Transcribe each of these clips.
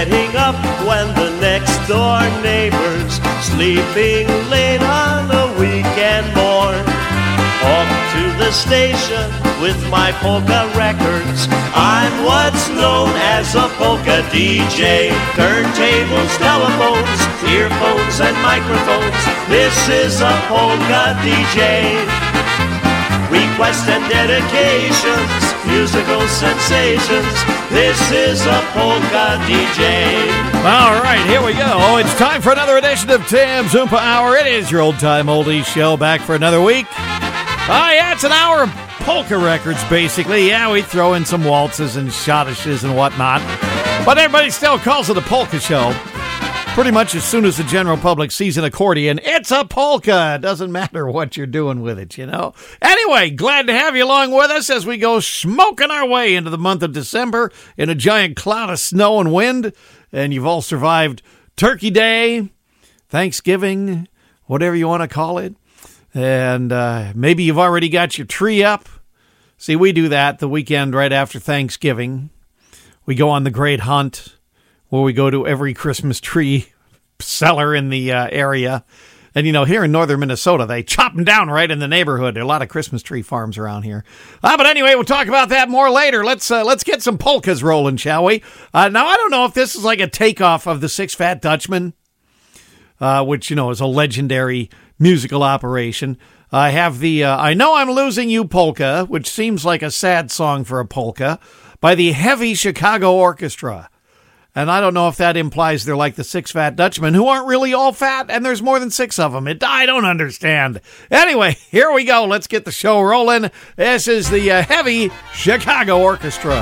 getting up when the next door neighbor's sleeping late on a weekend morn. Off to the station with my polka records. I'm what's known as a polka DJ. Turntables, telephones, earphones and microphones. This is a polka DJ. Requests and dedications, musical sensations. This is a polka DJ. All right, here we go. It's time for another edition of Tim's Oompa Hour. It is your old-time oldies show, back for another week. Yeah, it's an hour of polka records, basically. Yeah, we throw in some waltzes and schottisches and whatnot. But everybody still calls it a polka show. Pretty much as soon as the general public sees an accordion, it's a polka. It doesn't matter what you're doing with it, you know. Anyway, glad to have you along with us as we go smoking our way into the month of December in a giant cloud of snow and wind. And you've all survived Turkey Day, Thanksgiving, whatever you want to call it. And maybe you've already got your tree up. See, we do that the weekend right after Thanksgiving. We go on the great hunt where we go to every Christmas tree seller in the area. And, you know, here in northern Minnesota, they chop them down right in the neighborhood. There are a lot of Christmas tree farms around here. But anyway, we'll talk about that more later. Let's get some polkas rolling, shall we? Now, I don't know if this is like a takeoff of the Six Fat Dutchmen, which, you know, is a legendary musical operation. I have the I Know I'm Losing You polka, which seems like a sad song for a polka, by the Heavy Chicago Orchestra. And I don't know if that implies they're like the Six Fat Dutchmen, who aren't really all fat, and there's more than six of them. I don't understand. Anyway, here we go. Let's get the show rolling. This is the Heavy Chicago Orchestra.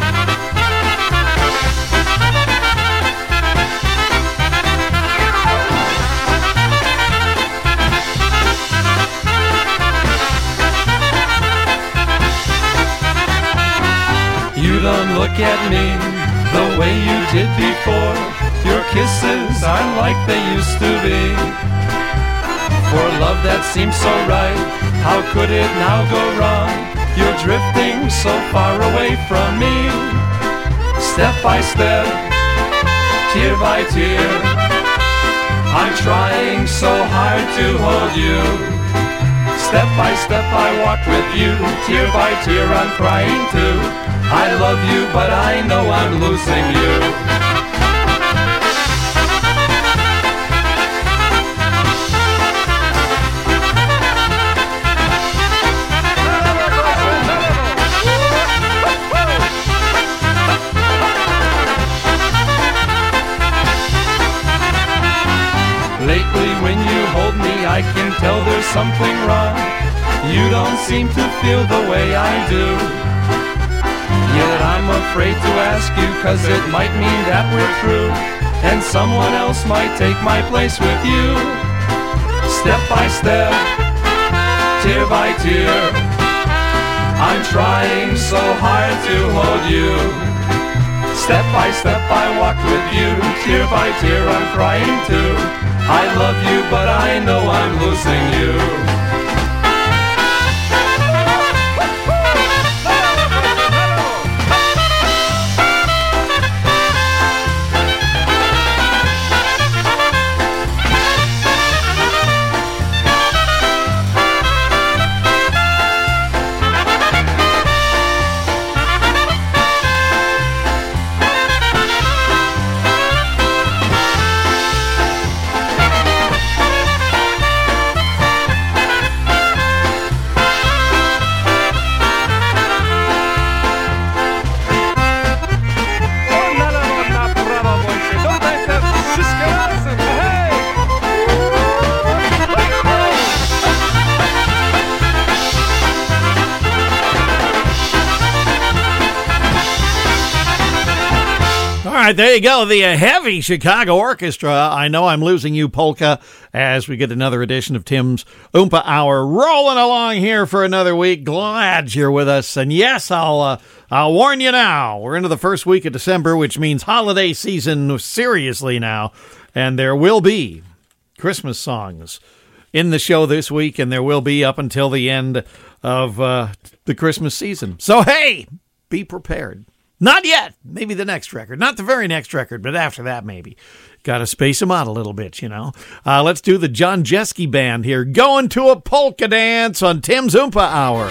You don't look at me the way you did before. Your kisses aren't like they used to be. For love that seems so right, how could it now go wrong? You're drifting so far away from me. Step by step, tear by tear, I'm trying so hard to hold you. Step by step I walk with you, tear by tear I'm crying too. I love you, but I know I'm losing you. Lately when you hold me, I can tell there's something wrong. You don't seem to feel the way I do. Yet I'm afraid to ask you, 'cause it might mean that we're through, and someone else might take my place with you. Step by step, tear by tear, I'm trying so hard to hold you. Step by step I walk with you, tear by tear I'm crying too. I love you, but I know I'm losing you. right, there you go. The Heavy Chicago Orchestra, I Know I'm Losing You polka, as we get another edition of Tim's Oompa Hour rolling along here for another week. Glad you're with us. And yes, I'll warn you now, we're into the first week of December, which means holiday season seriously now. And there will be Christmas songs in the show this week, and there will be up until the end of the Christmas season. So, hey, be prepared. Not yet. Maybe the next record. Not the very next record, but after that maybe. Got to space them out a little bit, you know. Let's do the John Jeske Band here. Going to a polka dance on Tim's Oompa Hour.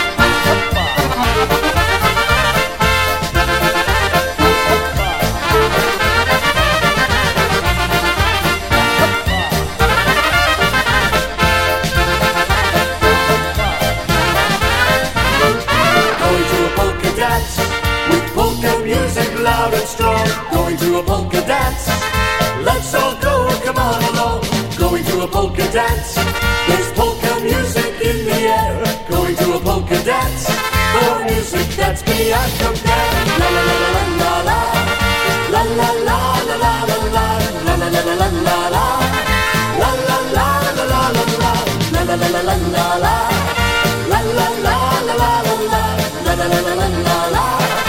Loud and strong, going to a polka dance. Let's all go, come on along. Going to a polka dance. There's polka music in the air. Going to a polka dance. For music that's beyond compare. La la la la la la. La la la la la la la. La la la la la la la. La la la la la la la. La la la la la la la. La la la la la la la. La la la la la la la.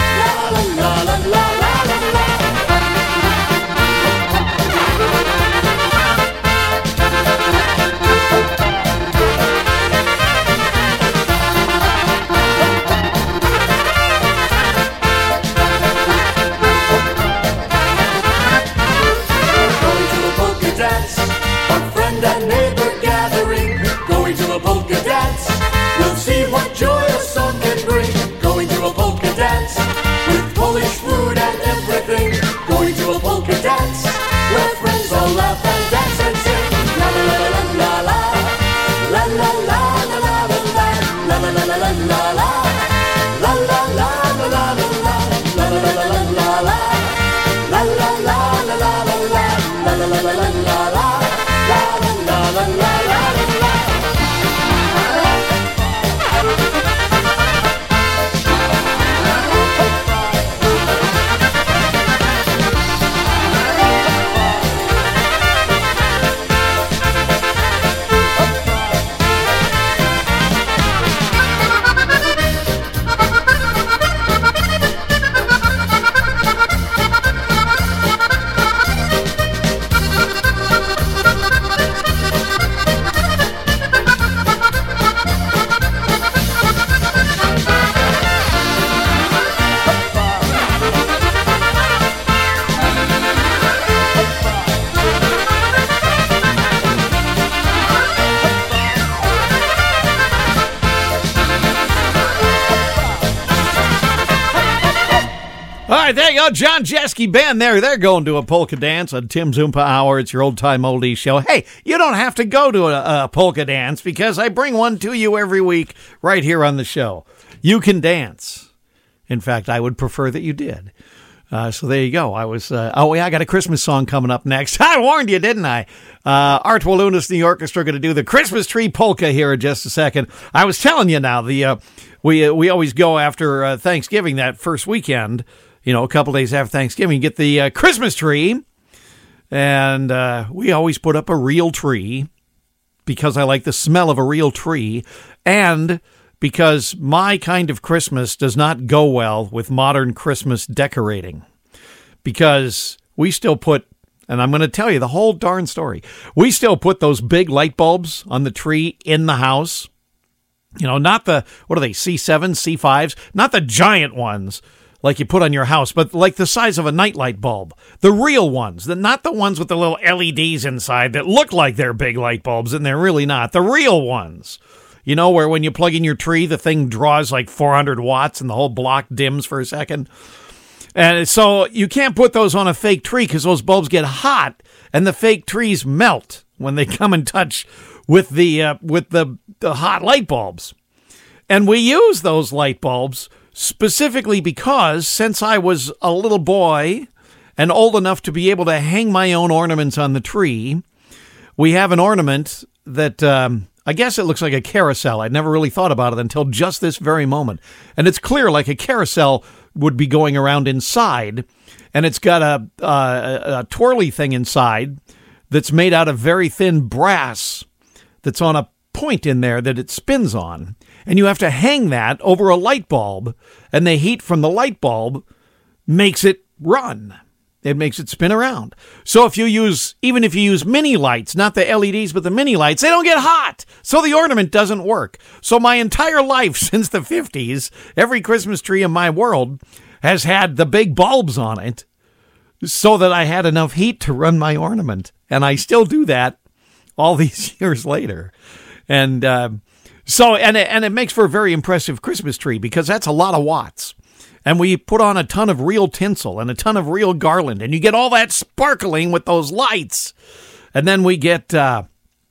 All right, there you go. John Jeske Band there. They're going to a polka dance on Tim's Oompa Hour. It's your old-time oldie show. Hey, you don't have to go to a polka dance because I bring one to you every week right here on the show. You can dance. In fact, I would prefer that you did. So there you go. I got a Christmas song coming up next. I warned you, didn't I? Art Walunas, the orchestra, going to do the Christmas tree polka here in just a second. I was telling you now, we always go after Thanksgiving, that first weekend. You know, a couple days after Thanksgiving, you get the Christmas tree, and we always put up a real tree because I like the smell of a real tree, and because my kind of Christmas does not go well with modern Christmas decorating, because we still put, and I'm going to tell you the whole darn story, we still put those big light bulbs on the tree in the house. You know, not the, what are they, C7s, C5s, not the giant ones like you put on your house, but like the size of a nightlight bulb. The real ones, not the ones with the little LEDs inside that look like they're big light bulbs, and they're really not. The real ones. You know, where when you plug in your tree, the thing draws like 400 watts and the whole block dims for a second. And so you can't put those on a fake tree because those bulbs get hot and the fake trees melt when they come in touch with the hot light bulbs. And we use those light bulbs specifically because since I was a little boy and old enough to be able to hang my own ornaments on the tree, we have an ornament that I guess it looks like a carousel. I'd never really thought about it until just this very moment. And it's clear like a carousel would be going around inside, and it's got a twirly thing inside that's made out of very thin brass that's on a point in there that it spins on. And you have to hang that over a light bulb, and the heat from the light bulb makes it run. It makes it spin around. So even if you use mini lights, not the LEDs, but the mini lights, they don't get hot. So the ornament doesn't work. So my entire life since the 50s, every Christmas tree in my world has had the big bulbs on it so that I had enough heat to run my ornament. And I still do that all these years later. And it makes for a very impressive Christmas tree because that's a lot of watts. And we put on a ton of real tinsel and a ton of real garland, and you get all that sparkling with those lights. And then we get some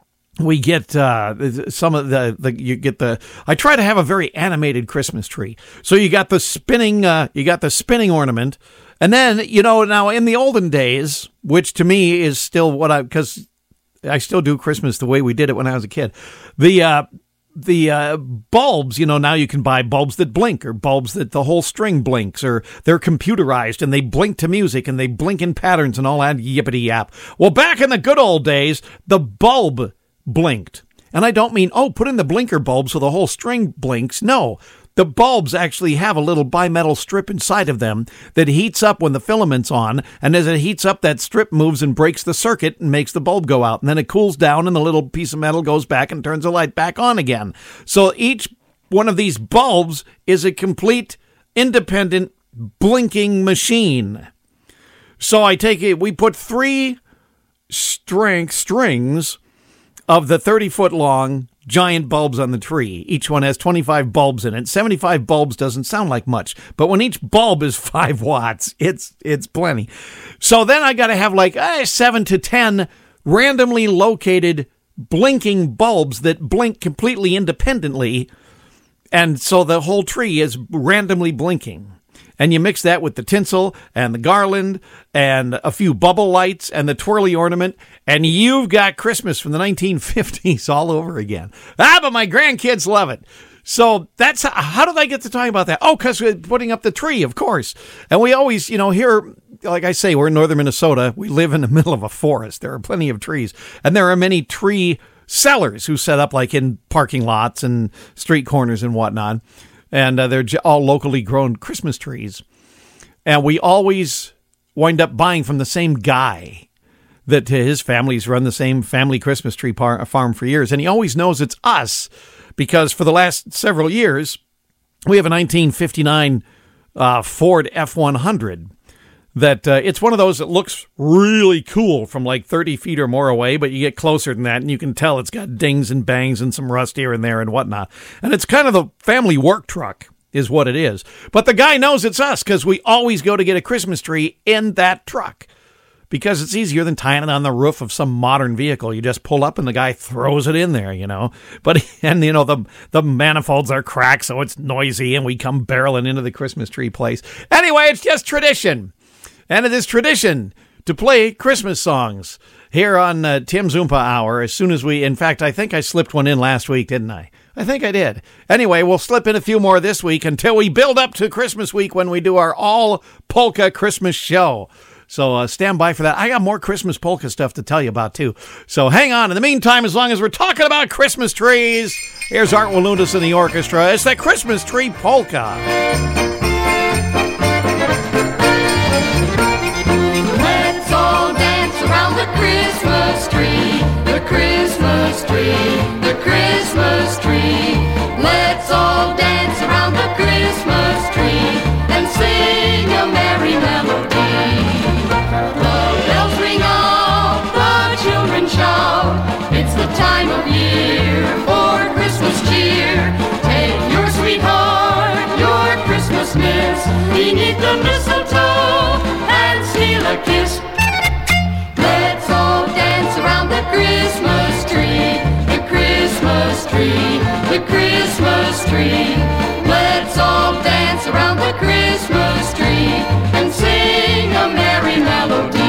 of the I try to have a very animated Christmas tree. So you got the spinning ornament. And then, now in the olden days, which to me is still because I still do Christmas the way we did it when I was a kid. The bulbs, now you can buy bulbs that blink or bulbs that the whole string blinks, or they're computerized and they blink to music and they blink in patterns and all that yippity yap. Well, back in the good old days, the bulb blinked. And I don't mean, put in the blinker bulb so the whole string blinks. No, the bulbs actually have a little bimetal strip inside of them that heats up when the filament's on, and as it heats up, that strip moves and breaks the circuit and makes the bulb go out, and then it cools down and the little piece of metal goes back and turns the light back on again. So each one of these bulbs is a complete, independent, blinking machine. So we put 3 strings of the 30-foot long giant bulbs on the tree. Each one has 25 bulbs in it. 75 bulbs doesn't sound like much, but when each bulb is 5 watts, it's plenty. So then I got to have 7 to 10 randomly located blinking bulbs that blink completely independently, and so the whole tree is randomly blinking. And you mix that with the tinsel and the garland and a few bubble lights and the twirly ornament, and you've got Christmas from the 1950s all over again. But my grandkids love it. So that's how did I get to talking about that? Oh, because we're putting up the tree, of course. And we always, here, like I say, we're in northern Minnesota. We live in the middle of a forest. There are plenty of trees, and there are many tree sellers who set up in parking lots and street corners and whatnot. And they're all locally grown Christmas trees. And we always wind up buying from the same guy that his family's run the same family Christmas tree farm for years. And he always knows it's us because for the last several years, we have a 1959 Ford F-100 that it's one of those that looks really cool from 30 feet or more away, but you get closer than that and you can tell it's got dings and bangs and some rust here and there and whatnot. And it's kind of the family work truck is what it is. But the guy knows it's us because we always go to get a Christmas tree in that truck because it's easier than tying it on the roof of some modern vehicle. You just pull up and the guy throws it in there, But, the manifolds are cracked, so it's noisy, and we come barreling into the Christmas tree place. Anyway, it's just tradition. And it is tradition to play Christmas songs here on Tim's Oompa Hour as soon as in fact, I think I slipped one in last week, didn't I? I think I did. Anyway, we'll slip in a few more this week until we build up to Christmas week when we do our all-polka Christmas show. So stand by for that. I got more Christmas polka stuff to tell you about, too. So hang on. In the meantime, as long as we're talking about Christmas trees, here's Art Walundis and the orchestra. It's the Christmas Tree Polka. Christmas tree, the Christmas tree, the Christmas tree. Let's all dance around the Christmas tree and sing a merry melody. The bells ring out, the children shout. It's the time of year for Christmas cheer. Take your sweetheart, your Christmas miss, beneath the mistletoe and steal a kiss. Let's all dance around the Christmas tree, the Christmas tree, the Christmas tree. Let's all dance around the Christmas tree and sing a merry melody.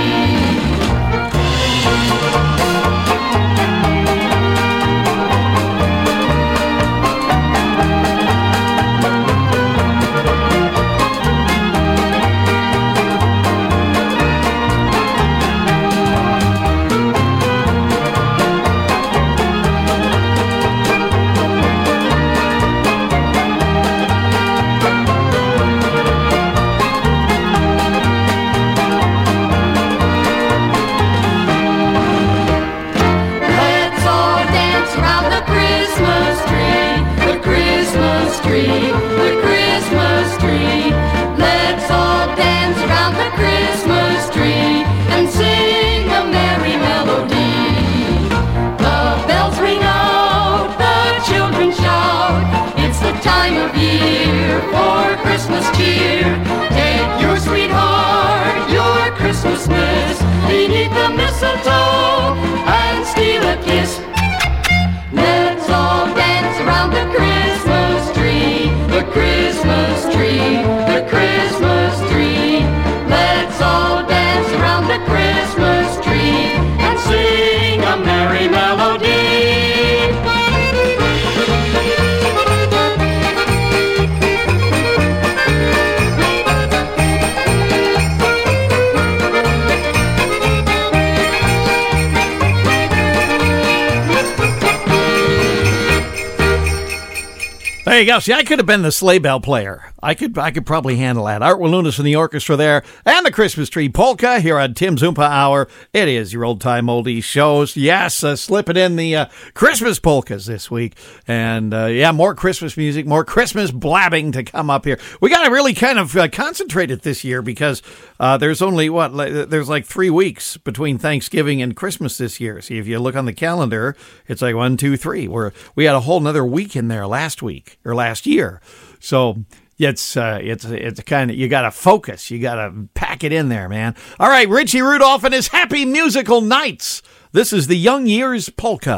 There you go. See, I could have been the sleigh bell player. I could probably handle that. Art Walunas and the orchestra there, and the Christmas tree polka here on Tim's Oompa Hour. It is your old time oldie shows. Yes, slipping in the Christmas polkas this week, and more Christmas music, more Christmas blabbing to come up here. We got to really kind of concentrate it this year because there's only there's like 3 weeks between Thanksgiving and Christmas this year. See, if you look on the calendar, it's like 1, 2, 3. We had a whole another week in there last year. So it's kind of, you got to focus. You got to pack it in there, man. All right, Richie Rudolph and his Happy Musical Nights. This is the Young Years Polka.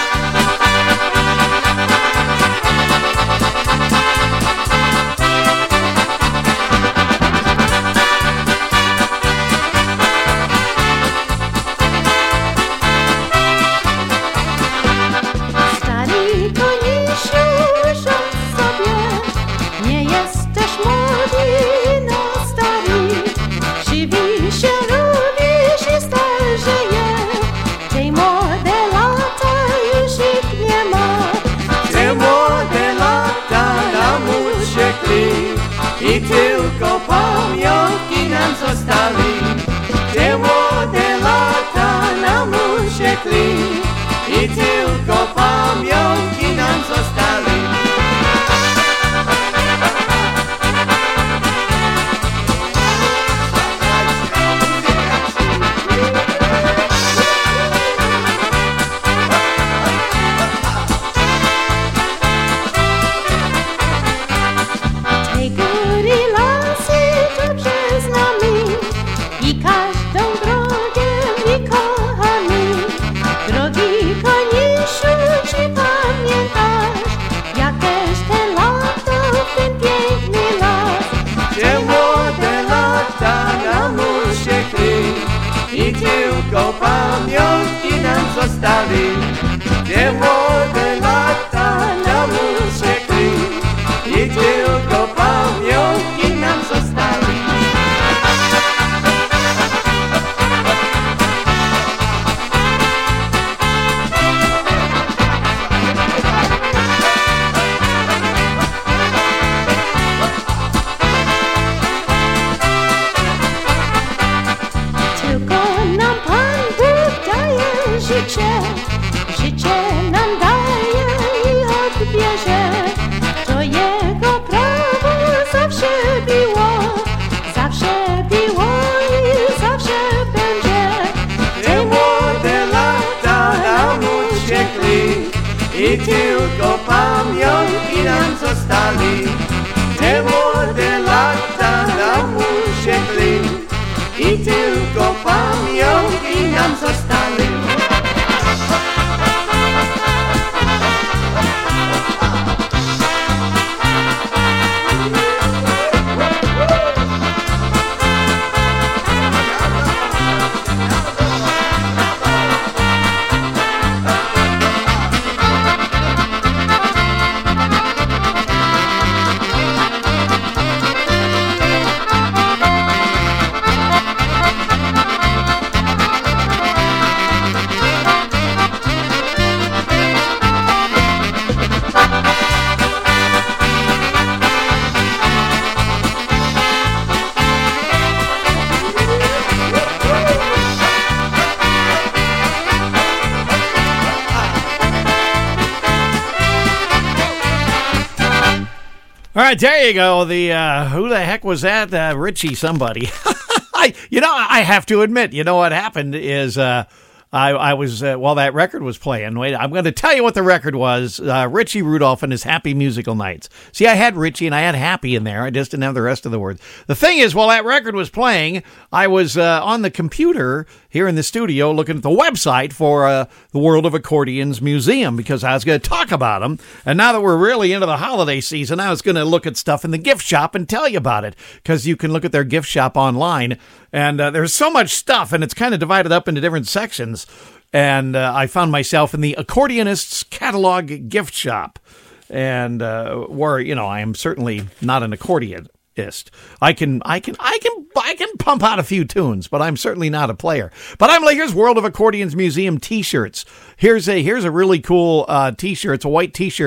I tylko pamiątki nam zostali. Te młode lata nam uciekli i tylko pamiątki nam zostali. I tylko pamiątki nam zostali. Te młode lata nam uciekli i tylko pamiątki nam zostali. Życie nam daje i odbierze, to jego prawo zawsze było i zawsze będzie. Te młode lata nam uciekli i tylko pamiątki nam zostali. Te młode lata nam uciekli i tylko pamiątki nam zostali. All right, there you go. The who the heck was that? Richie somebody. I have to admit, what happened is I was while that record was playing. Wait, I'm going to tell you what the record was. Richie Rudolph and his Happy Musical Nights. See, I had Richie and I had Happy in there. I just didn't have the rest of the words. The thing is, while that record was playing, I was on the computer here in the studio looking at the website for the World of Accordions Museum because I was going to talk about them. And now that we're really into the holiday season, I was going to look at stuff in the gift shop and tell you about it because you can look at their gift shop online. And there's so much stuff, and it's kind of divided up into different sections. And I found myself in the Accordionist's Catalog gift shop, and where I am certainly not an accordionist. I can pump out a few tunes, but I'm certainly not a player. But here's World of Accordions Museum T-shirts. Here's a really cool T-shirt. It's a white T-shirt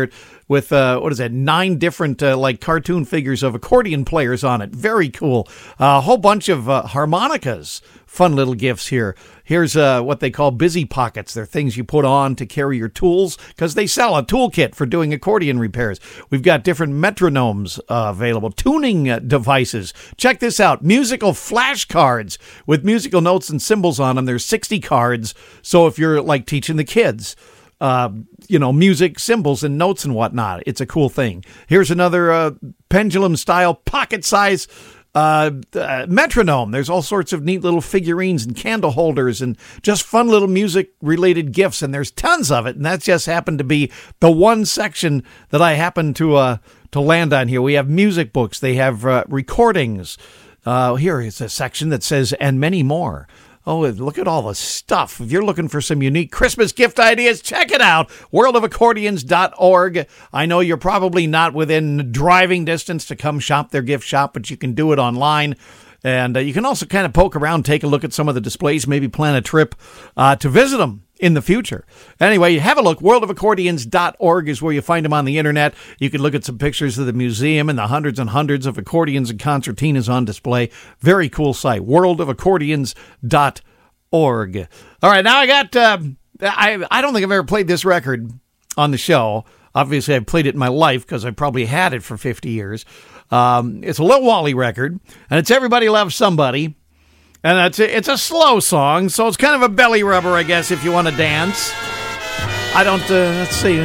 with 9 different like cartoon figures of accordion players on it. Very cool. A whole bunch of harmonicas. Fun little gifts here. Here's what they call busy pockets. They're things you put on to carry your tools because they sell a toolkit for doing accordion repairs. We've got different metronomes available, tuning devices. Check this out. Musical flashcards with musical notes and symbols on them. There's 60 cards. So if you're like teaching the kids, music, symbols, and notes and whatnot, it's a cool thing. Here's another pendulum-style pocket-size metronome. There's all sorts of neat little figurines and candle holders and just fun little music-related gifts, and there's tons of it, and that just happened to be the one section that I happened to land on here. We have music books. They have recordings. Here is a section that says, and many more. Oh, look at all the stuff. If you're looking for some unique Christmas gift ideas, check it out, worldofaccordions.org. I know you're probably not within driving distance to come shop their gift shop, but you can do it online. And you can also kind of poke around, take a look at some of the displays, maybe plan a trip to visit them in the future. Anyway, have a look. Worldofaccordions.org is where you find them on the internet. You can look at some pictures of the museum and the hundreds and hundreds of accordions and concertinas on display. Very cool site. Worldofaccordions.org. All right, now I got, I don't think I've ever played this record on the show. Obviously, I've played it in my life because I probably had it for 50 years. It's a Lil Wally record, and it's Everybody Loves Somebody. And it's a slow song, so it's kind of a belly rubber, I guess, if you want to dance. I don't, let's see.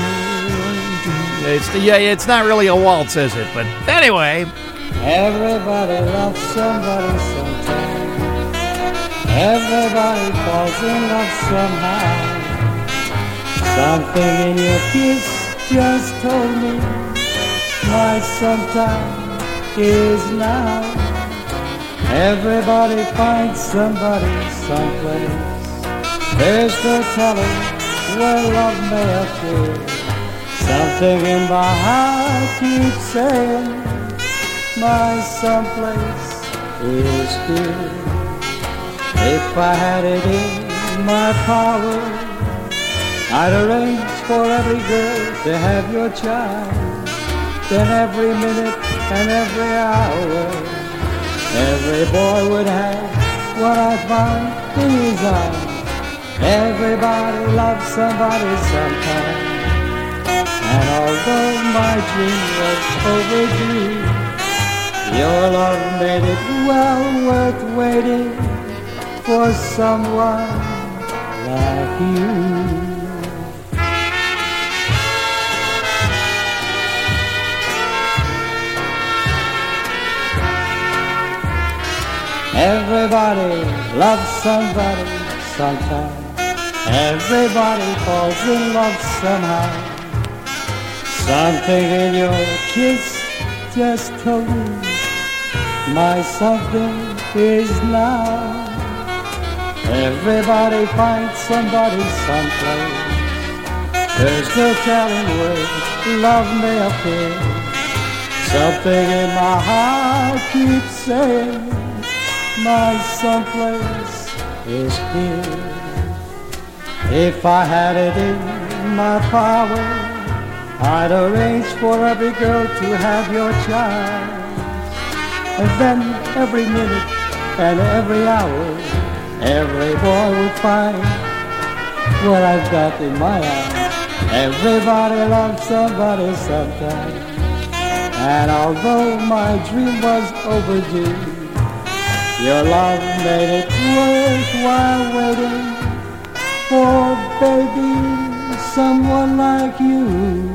It's not really a waltz, is it? But anyway. Everybody loves somebody sometime. Everybody falls in love somehow. Something in your kiss just told me my sometime is now. Everybody finds somebody someplace. There's no telling where love may appear. Something in my heart keeps saying my someplace is here. If I had it in my power, I'd arrange for every girl to have your child. Then every minute and every hour, every boy would have what I found in his arms. Everybody loves somebody sometime. And although my dream was overdue, your love made it well worth waiting for someone like you. Everybody loves somebody sometime. Everybody falls in love somehow. Something in your kiss just told me my something is now. Everybody finds somebody someplace. There's no telling where love may appear. Something in my heart keeps saying my someplace is here. If I had it in my power, I'd arrange for every girl to have your child. And then every minute and every hour, every boy would find what I've got in my eyes. Everybody loves somebody sometime. And although my dream was overdue, your love made it worthwhile waiting for, baby, someone like you.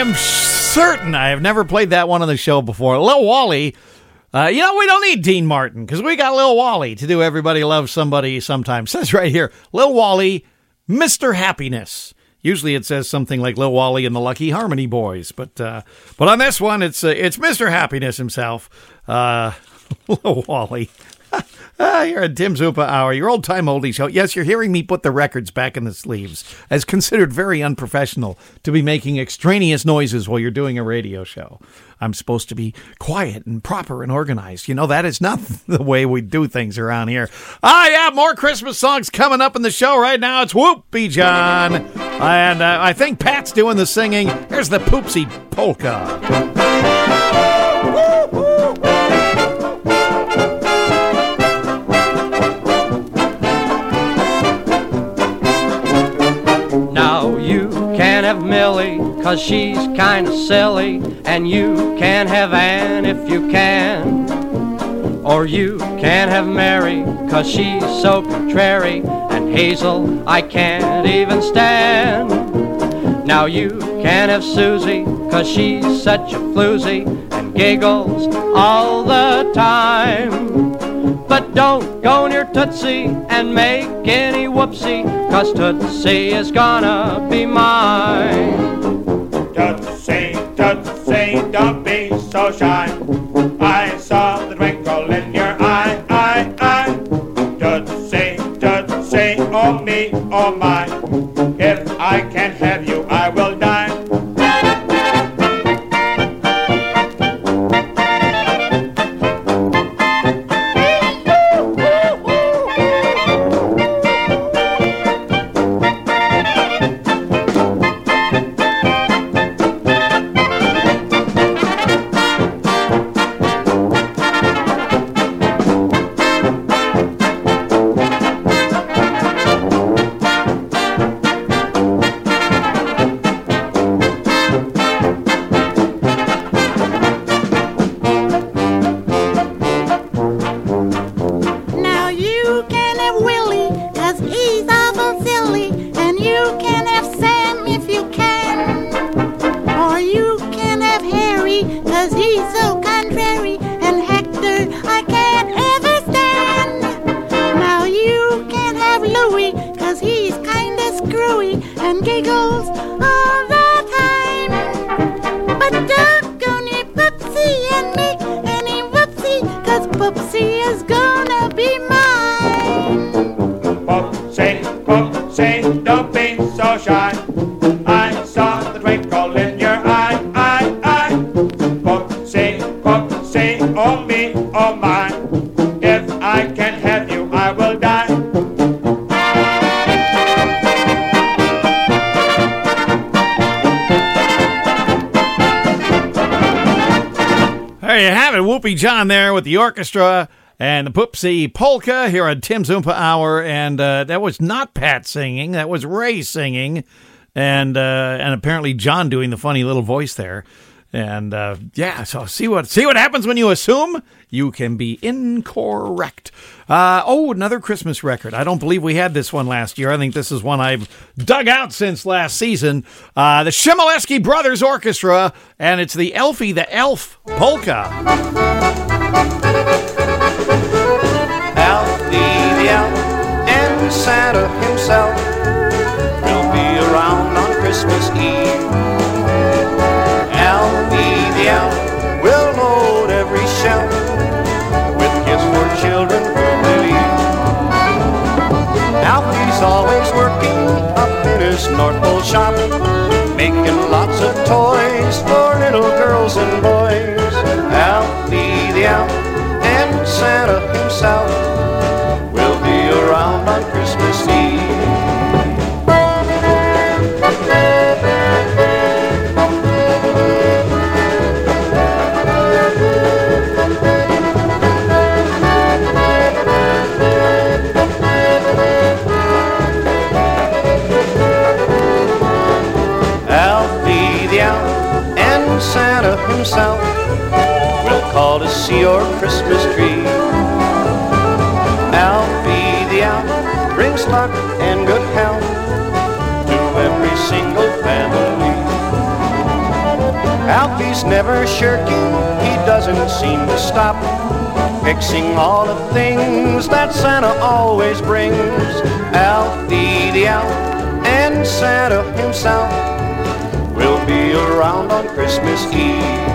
am certain I have never played that one on the show before. Lil Wally. We don't need Dean Martin because we got Lil Wally to do Everybody Loves Somebody Sometimes. It says right here, Lil Wally, Mr. Happiness. Usually it says something like Lil Wally and the Lucky Harmony Boys, but on this one it's Mr. Happiness himself, Lil Wally. You're at Tim's Oompa Hour, your old-time oldie show. Yes, you're hearing me put the records back in the sleeves, as considered very unprofessional to be making extraneous noises while you're doing a radio show. I'm supposed to be quiet and proper and organized. You know, that is not the way we do things around here. Yeah, more Christmas songs coming up in the show right now. It's Whoopie John. And I think Pat's doing the singing. Here's the Poopsie Polka. Now you can't have Millie, 'cause she's kinda silly, and you can't have Ann if you can. Or you can't have Mary, 'cause she's so contrary, and Hazel I can't even stand. Now you can't have Susie, 'cause she's such a floozy, and giggles all the time. But don't go near Tootsie and make any whoopsie, 'cause Tootsie is gonna be mine. Tootsie, Tootsie, don't be so shy. I saw the twinkle in your eye, Tootsie, Tootsie, oh me, oh my. If I can't have you, I will die. Whoopie John there with the orchestra and the Poopsie Polka here on Tim's Oompa Hour, and that was not Pat singing, that was Ray singing, and apparently John doing the funny little voice there, and so see what happens when you assume you can be incorrect. Another Christmas record. I don't believe we had this one last year. I think this is one I've dug out since last season. The Shimoleski Brothers Orchestra, and it's the Elfie the Elf Polka. Elfie the Elf and Santa himself will be around on Christmas Eve. Elfie the Elf will load every shelf with gifts for children who believe. Alfie's always working up in his North Pole shop, making lots of toys for little girls and boys. Alfie the Elf and Santa himself will be around on Christmas Eve. Santa himself will call to see your Christmas tree. Alfie the Elf brings luck and good health to every single family. Alfie's never shirking, he doesn't seem to stop, fixing all the things that Santa always brings. Alfie the elf and Santa himself will be around on Christmas Eve.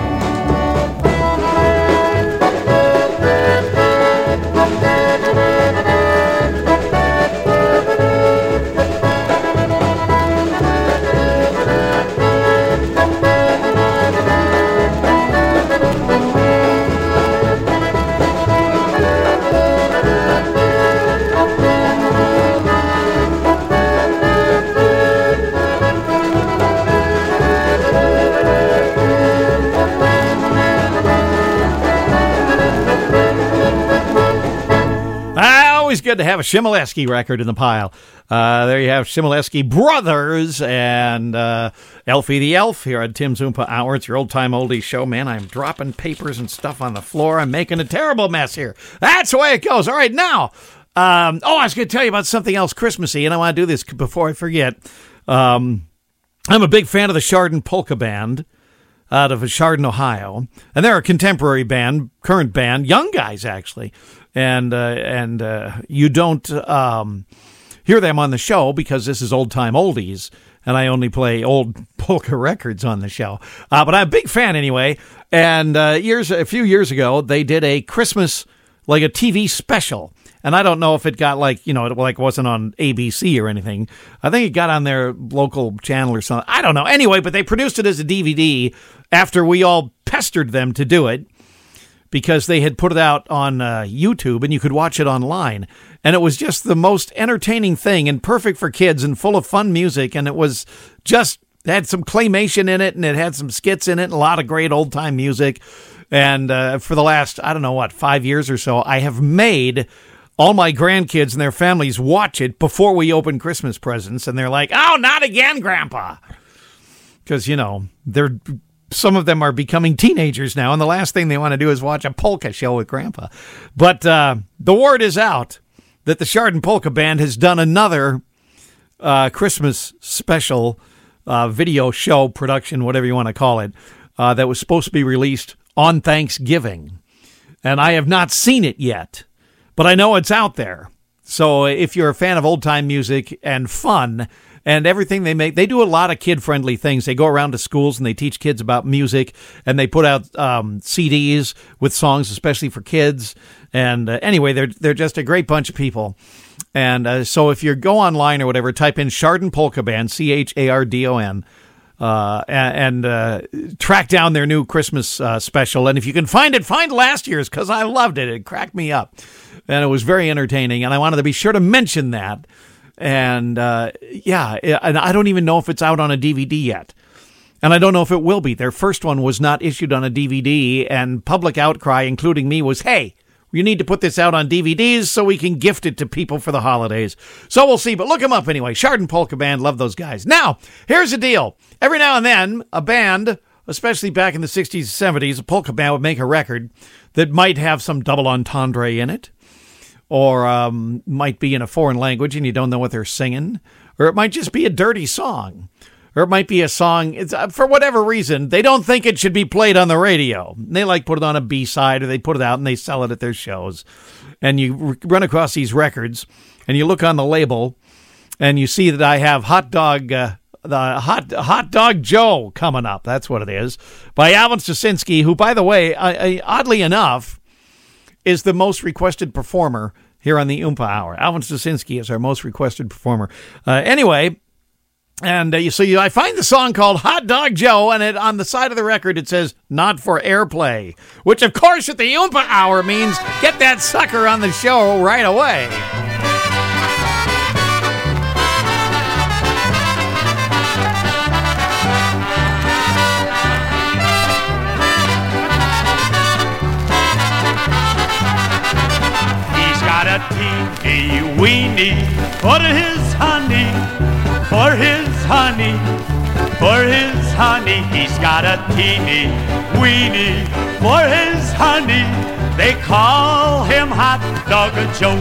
Always good to have a Shimoleski record in the pile. There you have Shimoleski Brothers and Elfie the Elf here at Tim's Oompa Hour. It's your old-time oldies show. Man, I'm dropping papers and stuff on the floor. I'm making a terrible mess here. That's the way it goes. All right, now, I was going to tell you about something else Christmassy, and I want to do this before I forget. I'm a big fan of the Chardon Polka Band out of Chardon, Ohio. And they're a contemporary band, current band, young guys, actually. And you don't hear them on the show because this is old-time oldies, and I only play old polka records on the show. But I'm a big fan anyway. And a few years ago, they did a Christmas, like a TV special. And I don't know if it got it wasn't on ABC or anything. I think it got on their local channel or something. I don't know. Anyway, but they produced it as a DVD after we all pestered them to do it, because they had put it out on YouTube and you could watch it online. And it was just the most entertaining thing and perfect for kids and full of fun music. And it was just, it had some claymation in it and it had some skits in it and a lot of great old time music. And for the last, 5 years or so, I have made all my grandkids and their families watch it before we open Christmas presents. And they're like, oh, not again, Grandpa. Because, some of them are becoming teenagers now, and the last thing they want to do is watch a polka show with Grandpa. But the word is out that the Chardon Polka Band has done another Christmas special video show production, whatever you want to call it, that was supposed to be released on Thanksgiving. And I have not seen it yet, but I know it's out there. So if you're a fan of old-time music and fun and everything they make, they do a lot of kid-friendly things. They go around to schools and they teach kids about music, and they put out CDs with songs especially for kids. And anyway, they're just a great bunch of people. And so if you go online or whatever, type in Chardon Polka Band, Chardon, and track down their new Christmas special. And if you can find it, find last year's, because I loved it. It cracked me up. And it was very entertaining, and I wanted to be sure to mention that. And, and I don't even know if it's out on a DVD yet. And I don't know if it will be. Their first one was not issued on a DVD, and public outcry, including me, was, hey, you need to put this out on DVDs so we can gift it to people for the holidays. So we'll see, but look them up anyway. Chardon Polka Band, love those guys. Now, here's the deal. Every now and then, a band, especially back in the 60s and 70s, a polka band would make a record that might have some double entendre in it, or might be in a foreign language and you don't know what they're singing, or it might just be a dirty song, or it might be a song, for whatever reason, they don't think it should be played on the radio. They put it on a B-side, or they put it out and they sell it at their shows. And you run across these records, and you look on the label, and you see that I have Hot Dog Joe coming up. That's what it is, by Alvin Stasinski, who, by the way, oddly enough, is the most requested performer here on the Oompa Hour. Alvin Stasinski is our most requested performer. Anyway, and I find the song called Hot Dog Joe, and on the side of the record it says, not for airplay, which of course at the Oompa Hour means get that sucker on the show right away. Teeny weeny for his honey, for his honey, for his honey. He's got a teeny weeny for his honey. They call him Hot Dog Joe.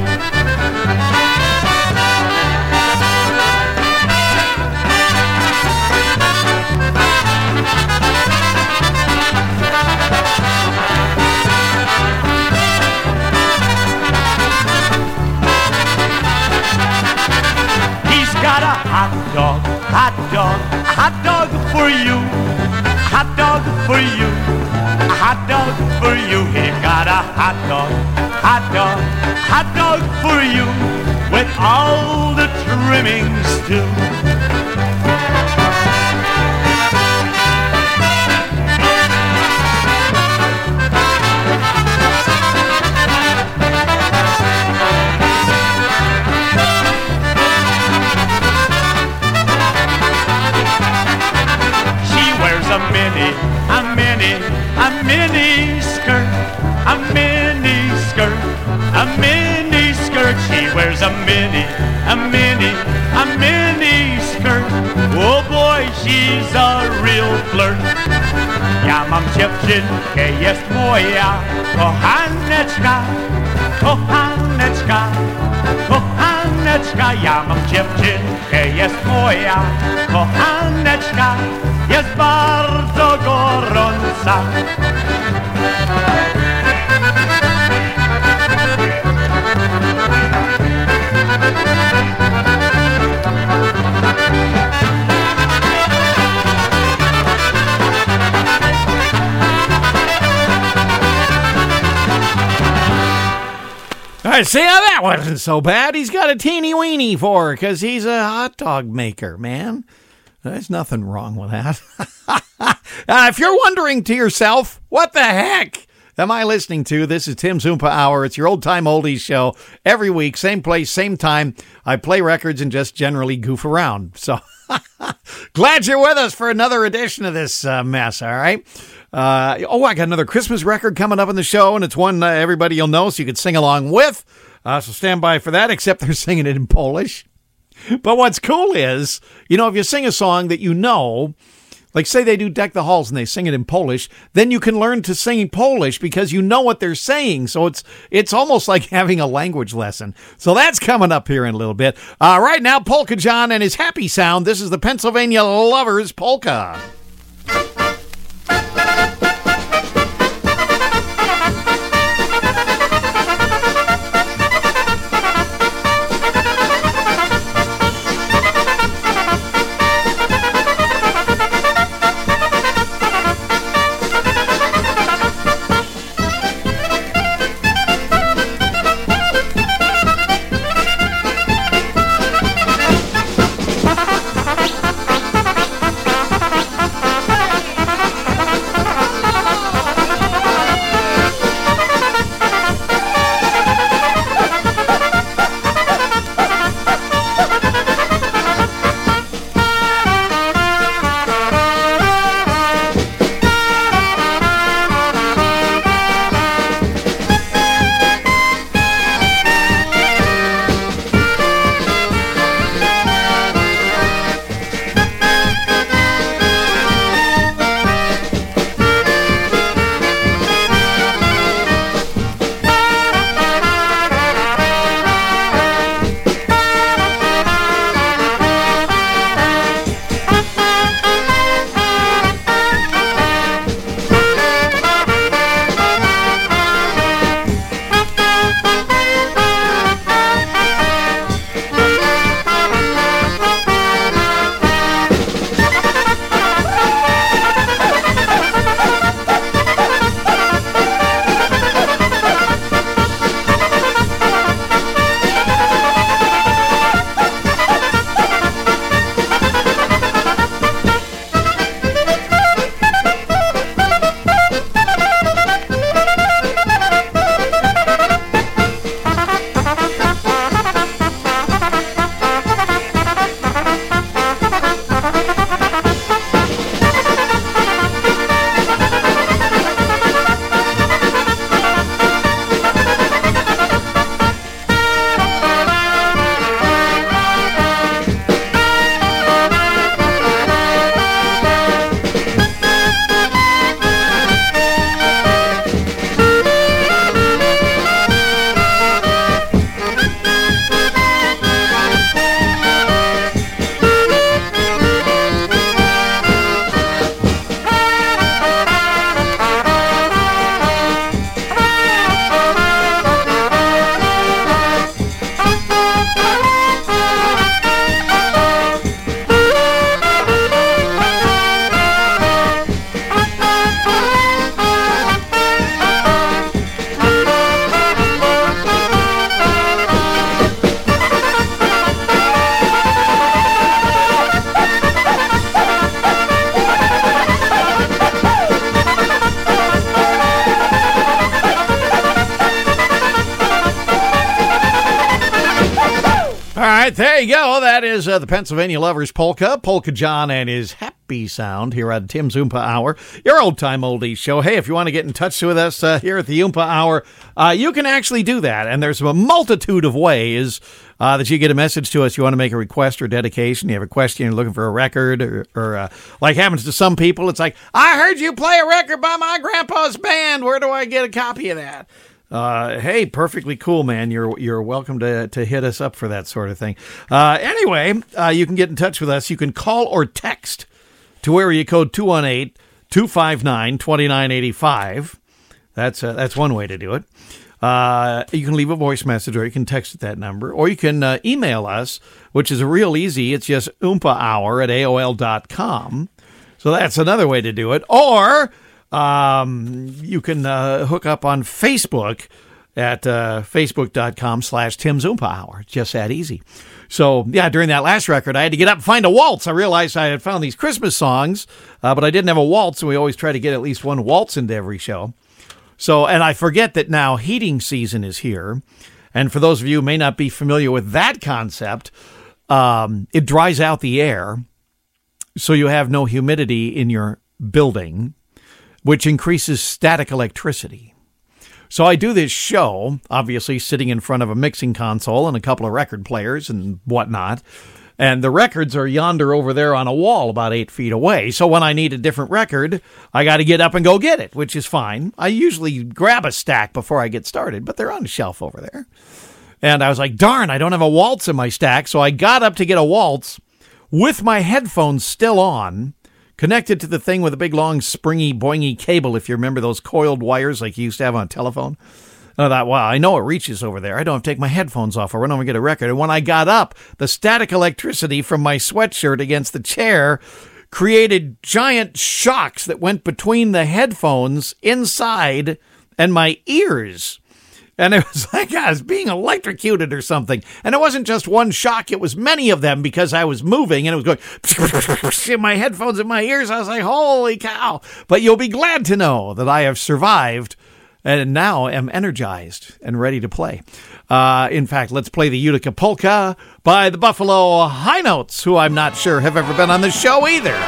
hot dog for you, hot dog for you, a hot dog for you. He got a hot dog for you, with all the trimmings too. A mini skirt, a mini skirt, a mini skirt. She wears a mini skirt. Oh boy, she's a real flirt. Ja mam dziewczynkę, jest moja kochaneczka, kochaneczka, kochaneczka. Ja mam dziewczynkę, jest moja kochaneczka, jest bardzo gorąca. All right, see how that wasn't so bad. He's got a teeny weeny for her because he's a hot dog maker, man. There's nothing wrong with that. If you're wondering to yourself, what the heck am I listening to? This is Tim's Oompa Hour. It's your old-time oldies show. Every week, same place, same time. I play records and just generally goof around. So glad you're with us for another edition of this mess, all right? I got another Christmas record coming up in the show, and it's one everybody you'll know, so you can sing along with. So stand by for that, except they're singing it in Polish. But what's cool is, if you sing a song that you know, like say they do Deck the Halls and they sing it in Polish, then you can learn to sing Polish because you know what they're saying. So it's almost like having a language lesson. So that's coming up here in a little bit. Right now, Polka John and his happy sound. This is the Pennsylvania Lovers Polka. right, there you go. That is the Pennsylvania Lovers Polka. Polka John and his happy sound here on Tim's Oompa Hour, your old-time oldies show. Hey, if you want to get in touch with us here at the Oompa Hour, you can actually do that. And there's a multitude of ways that you get a message to us. You want to make a request or dedication. You have a question, you're looking for a record, or like happens to some people, it's like, I heard you play a record by my grandpa's band. Where do I get a copy of that? Hey, perfectly cool, man. You're welcome to hit us up for that sort of thing. Anyway, you can get in touch with us. You can call or text to area code 218-259-2985. That's one way to do it. You can leave a voice message, or you can text at that number, or you can email us, which is real easy. It's just oompahour@aol.com. So that's another way to do it. Or you can hook up on Facebook at facebook.com/Tim's Oompa Hour. It's just that easy. So, yeah, during that last record, I had to get up and find a waltz. I realized I had found these Christmas songs, but I didn't have a waltz, and we always try to get at least one waltz into every show. So, and I forget that now heating season is here. And for those of you who may not be familiar with that concept, it dries out the air, so you have no humidity in your building, which increases static electricity. So I do this show, obviously sitting in front of a mixing console and a couple of record players and whatnot, and the records are yonder over there on a wall about 8 feet away. So when I need a different record, I got to get up and go get it, which is fine. I usually grab a stack before I get started, but they're on the shelf over there. And I was like, darn, I don't have a waltz in my stack. So I got up to get a waltz with my headphones still on, connected to the thing with a big, long, springy, boingy cable, if you remember those coiled wires like you used to have on a telephone. And I thought, wow, I know it reaches over there. I don't have to take my headphones off or run over and get a record. And when I got up, the static electricity from my sweatshirt against the chair created giant shocks that went between the headphones inside and my ears. And it was like I was being electrocuted or something. And it wasn't just one shock. It was many of them because I was moving and it was going in my headphones in my ears. I was like, holy cow. But you'll be glad to know that I have survived and now am energized and ready to play. In fact, let's play the Utica Polka by the Buffalo High Notes, who I'm not sure have ever been on this show either.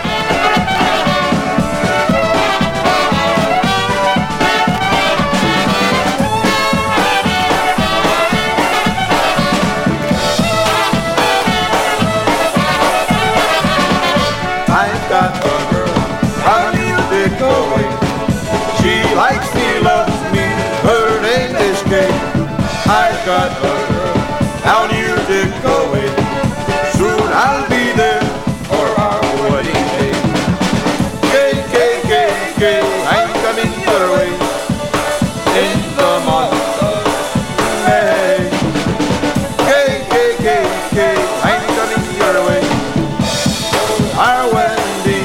I've got a girl out here to go with. Soon I'll be there for our wedding day. Gay, gay, gay, gay, I'm coming your way in the month of May. Gay, gay, gay, gay, I'm coming your way for our wedding day.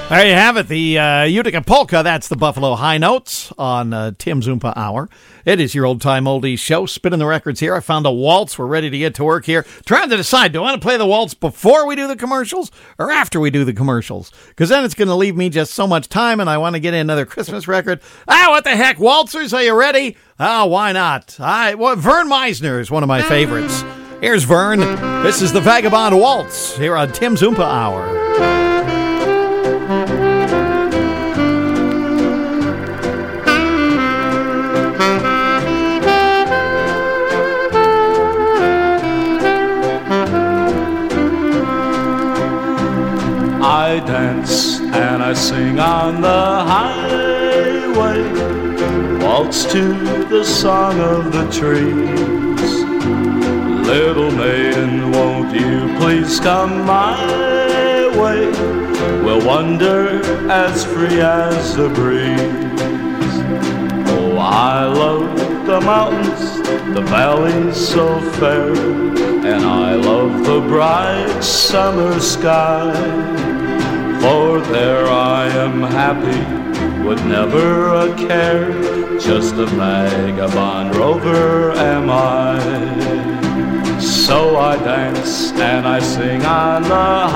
There you have it, the Utica Polka. That's the Buffalo High Notes on Tim's Oompa Hour. It is your old-time oldies show, spinning the records here. I found a waltz. We're ready to get to work here. Trying to decide, do I want to play the waltz before we do the commercials or after we do the commercials? Because then it's going to leave me just so much time, and I want to get in another Christmas record. What the heck, waltzers, are you ready? Why not? Vern Meisner is one of my favorites. Here's Vern. This is the Vagabond Waltz here on Tim's Oompa Hour. I dance and I sing on the highway, waltz to the song of the trees. Little maiden, won't you please come my way? We'll wander as free as the breeze. Oh, I love the mountains, the valleys so fair, and I love the bright summer sky. For there I am happy, with never a care, just a vagabond rover am I. So I dance and I sing on the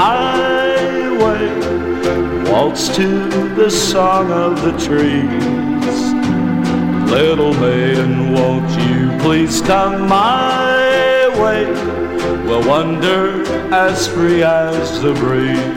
highway, waltz to the song of the trees. Little maiden, won't you please come my way? We'll wander as free as the breeze.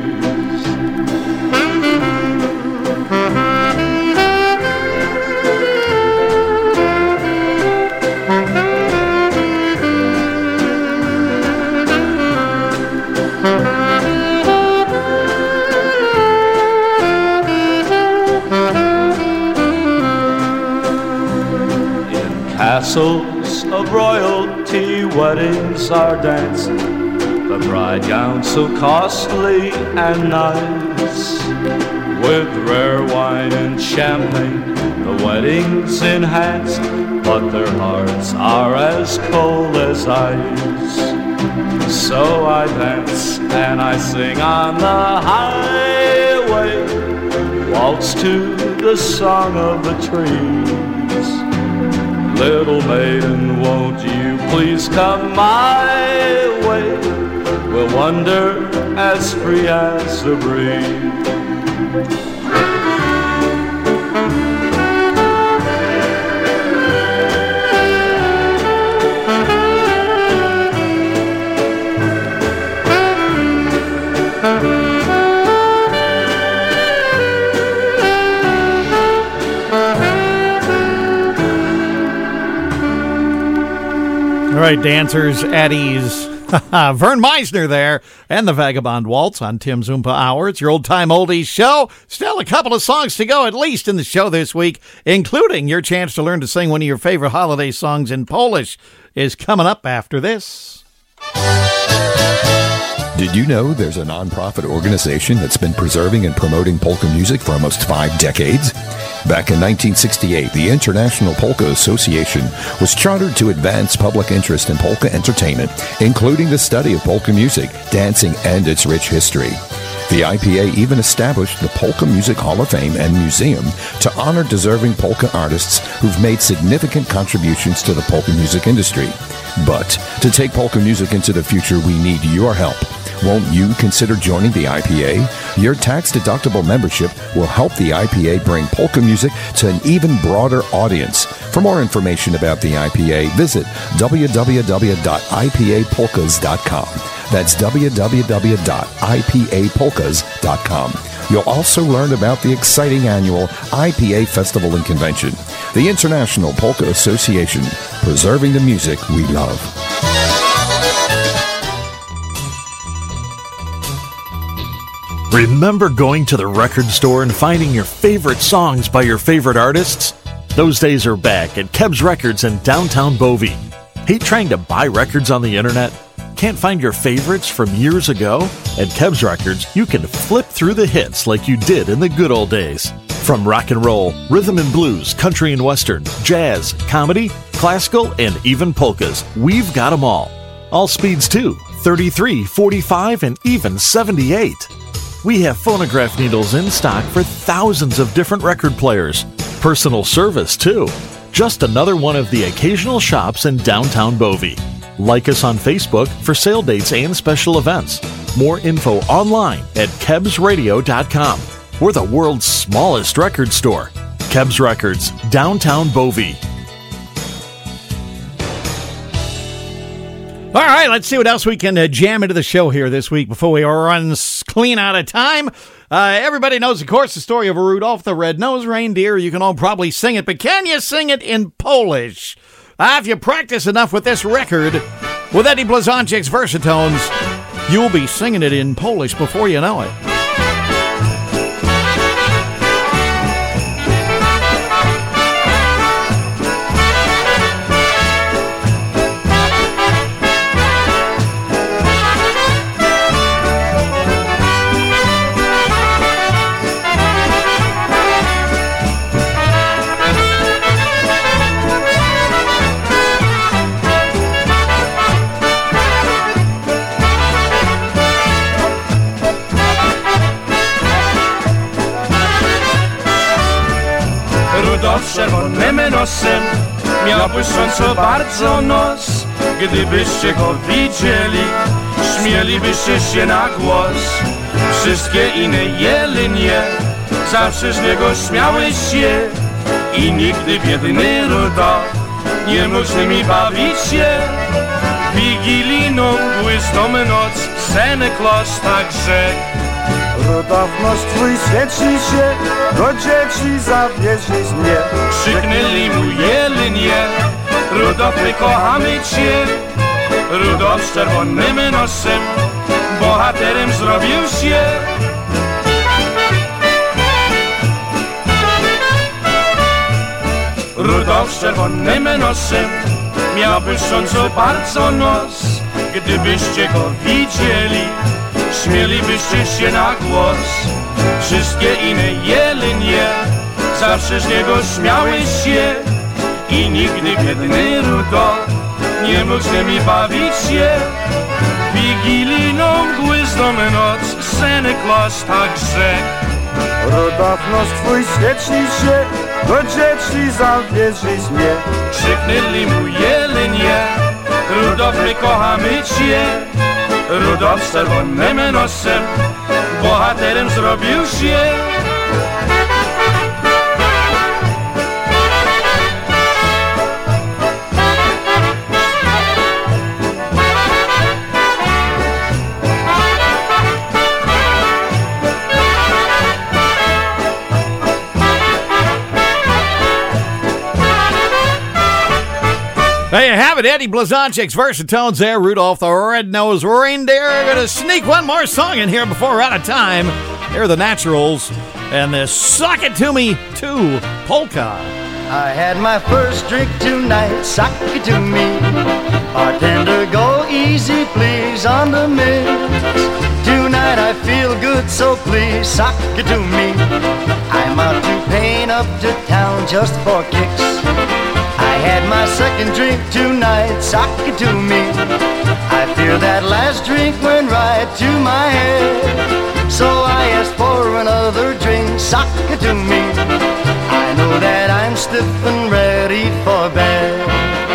Castles of royalty, weddings are dancing, the bride gowns so costly and nice. With rare wine and champagne, the wedding's enhanced, but their hearts are as cold as ice. So I dance and I sing on the highway, waltz to the song of the trees. Little maiden, won't you please come my way? We'll wander as free as the breeze. All right, dancers at ease. Vern Meisner there, and the Vagabond Waltz on Tim's Oompa Hour. It's your old-time oldies show. Still a couple of songs to go, at least, in the show this week, including your chance to learn to sing one of your favorite holiday songs in Polish is coming up after this. Did you know there's a nonprofit organization that's been preserving and promoting polka music for almost 5 decades? Back in 1968, the International Polka Association was chartered to advance public interest in polka entertainment, including the study of polka music, dancing, and its rich history. The IPA even established the Polka Music Hall of Fame and Museum to honor deserving polka artists who've made significant contributions to the polka music industry. But to take polka music into the future, we need your help. Won't you consider joining the IPA? Your tax-deductible membership will help the IPA bring polka music to an even broader audience. For more information about the IPA, visit www.ipapolkas.com. That's www.ipapolkas.com. You'll also learn about the exciting annual IPA Festival and Convention. The International Polka Association, preserving the music we love. Remember going to the record store and finding your favorite songs by your favorite artists? Those days are back at Keb's Records in downtown Bovey. Hate trying to buy records on the internet? Can't find your favorites from years ago? At Keb's Records, you can flip through the hits like you did in the good old days. From rock and roll, rhythm and blues, country and western, jazz, comedy, classical, and even polkas, we've got them all. All speeds too, 33, 45, and even 78. We have phonograph needles in stock for thousands of different record players. Personal service, too. Just another one of the occasional shops in downtown Bovey. Like us on Facebook for sale dates and special events. More info online at KebsRadio.com. We're the world's smallest record store. Kebs Records, downtown Bovey. All right, let's see what else we can jam into the show here this week before we run clean out of time. Everybody knows, of course, the story of Rudolph the Red-Nosed Reindeer. You can all probably sing it, but can you sing it in Polish? If you practice enough with this record, with Eddie Blazonczyk's Versatones, you'll be singing it in Polish before you know it. Rudolf czerwonym nosem miał błyszcząco bardzo nos. Gdybyście go widzieli, śmielibyście się na głos. Wszystkie inne jelenie zawsze z niego śmiały się. I nigdy biedny Rudolf nie mógł z nimi bawić się. Wigilijną błysną noc Santa Claus tak rzekł. Rudolf, nos twój świeci się, do dzieci zawieźć mnie. Krzyknęli mu jelenie, Rudolf, my kochamy cię. Rudolf z czerwonym nosem bohaterem zrobił się. Rudolf z czerwonym nosem miał błyszcząco bardzo nos. Gdybyście go widzieli, śmielibyście się na głos. Wszystkie inne jelenie zawsze z niego śmiały się. I nigdy biedny Rudolf nie mógł z nimi bawić się. Wigilijną błysną noc Santa Claus tak rzekł. Rudolf, nos twój świeci się, do dzieci zawieźć mnie. Krzyknęli mu jelenie, Rudolf, my kochamy cię. Rudolf z czerwonym nosem bohaterem zrobił się. There you have it, Eddie Blazonczyk's Versatones there, Rudolph the Red-Nosed Reindeer. We're going to sneak one more song in here before we're out of time. Here are the Naturals and the Sock It To Me 2 Polka. I had my first drink tonight, sock it to me. Bartender, go easy please on the mix. Tonight I feel good, so please sock it to me. I'm out to paint up to town just for kicks. I had my second drink tonight, sock it to me. I fear that last drink went right to my head. So I asked for another drink, sock it to me. I know that I'm stiff and ready for bed.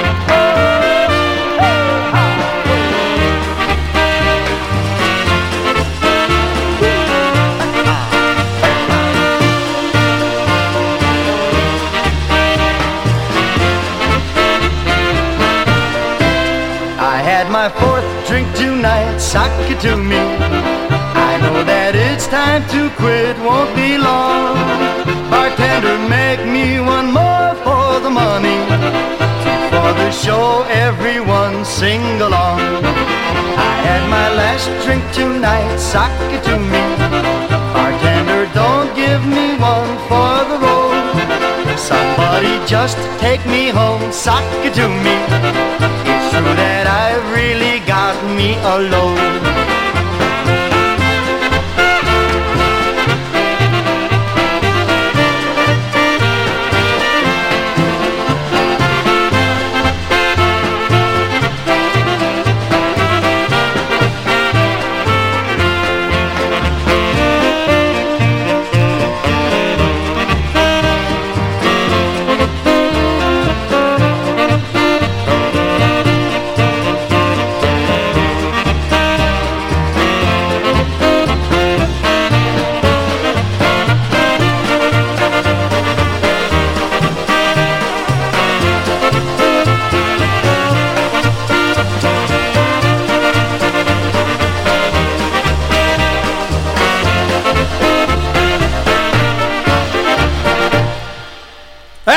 My fourth drink tonight, sock it to me. I know that it's time to quit, won't be long. Bartender, make me one more for the money. For the show, everyone sing along. I had my last drink tonight, sock it to me. Bartender, don't give me one for the road. Somebody just take me home, sock it to me. It's true that I've really got me a load.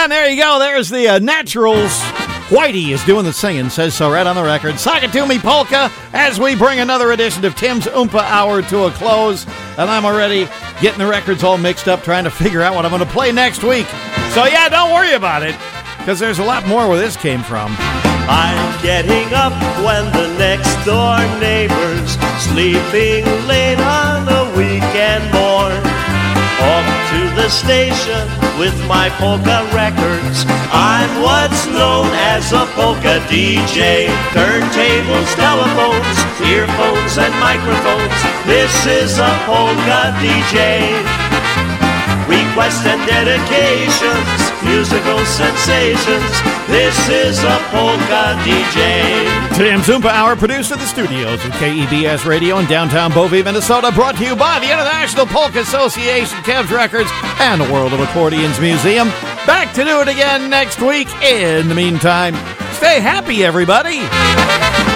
And there you go. There's the Naturals. Whitey is doing the singing, says so right on the record. Sock It To Me Polka as we bring another edition of Tim's Oompa Hour to a close. And I'm already getting the records all mixed up, trying to figure out what I'm going to play next week. So yeah, don't worry about it, because there's a lot more where this came from. I'm getting up when the next door neighbor's sleeping late on a weekend morn. Off to the station with my polka records. I'm what's known as a polka DJ. Turntables, telephones, earphones, and microphones. This is a polka DJ. Requests and dedications, musical sensations. This is a polka DJ. Tim's Oompa Hour, produced at the studios of KEBS Radio in downtown Bovey, Minnesota, brought to you by the International Polka Association, Kev's Records, and the World of Accordions Museum. Back to do it again next week. In the meantime, stay happy, everybody.